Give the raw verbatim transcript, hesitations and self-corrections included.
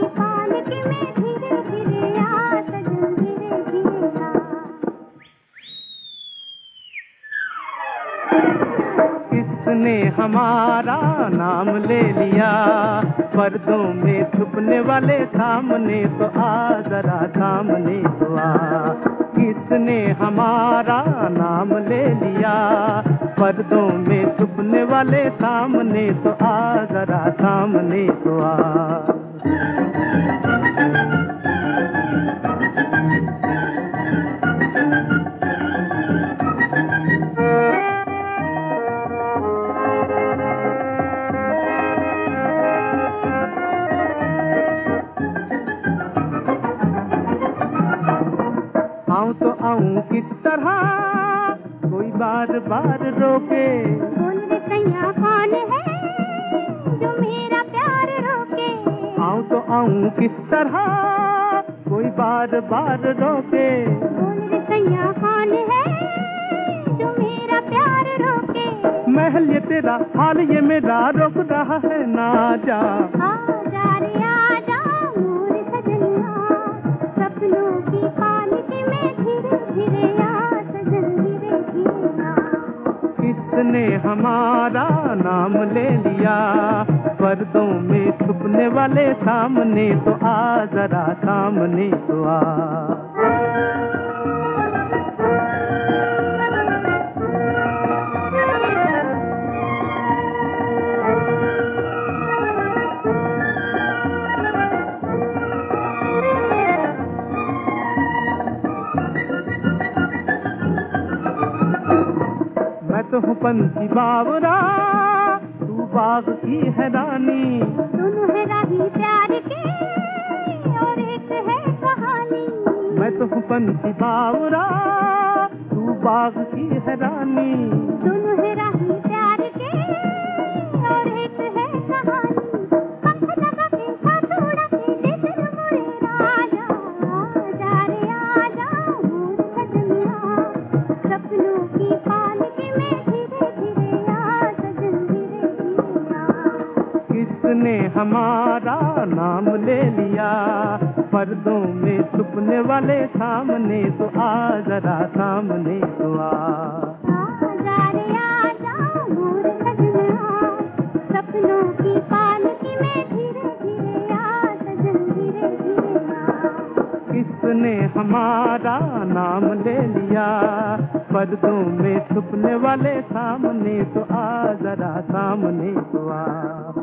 पालकी में धीरे धीरे आ सजन धीरे धीरे आ। किसने हमारा नाम ले लिया, पर्दों में छुपने वाले सामने तो आ, जरा सामने तो आ। किसने हमारा नाम ले लिया, पर्दों में छुपने वाले सामने तो आ, जरा सामने तो आ। आऊं तो आऊं किस तरह, कोई बार बार रोके। बोल रे सैया कौन है जो मेरा प्यार रोके। आऊं तो आऊं किस तरह, कोई बार बार रोके। बोल रे सैया कौन है जो मेरा प्यार रोके। महल ये तेरा, हाल ये मेरा, रोक रहा है ना जा। आजा रे आजा मोर सजनिया, सपनों की पालकी में धीरे धीरे आ सजन धीरे धीरे आ। किसने हमारा नाम ले लिया, पर्दों में छुपने वाले सामने तो आ, जरा सामने तो आ। मैं तो हूँ पंछी बावरा, तू बाग की है रानी। दोनों है राही प्यार के और एक है कहानी। मैं तो हूँ पंछी बावरा, तू बाग की है रानी। दोनों है राही प्यार के और एक है कहानी। पंख लगा के साथ उड़ा के ले चल मोरे राजा। आजा रे आजा मोर सजनिया, सपनों की पालकी में धीरे धीरे आ सजन धीरे धीरे आ। किसने हमारा नाम ले लिया, पर्दों में छुपने वाले सामने तो आ, जरा सामने तो आ। आजा रे आजा मोर सजनिया, सपनों की पालकी में धीरे धीरे आ सजन धीरे धीरे आ। किसने हमारा नाम ले लिया, पर्दों में छुपने वाले सामने तो आ, जरा सामने तो आ।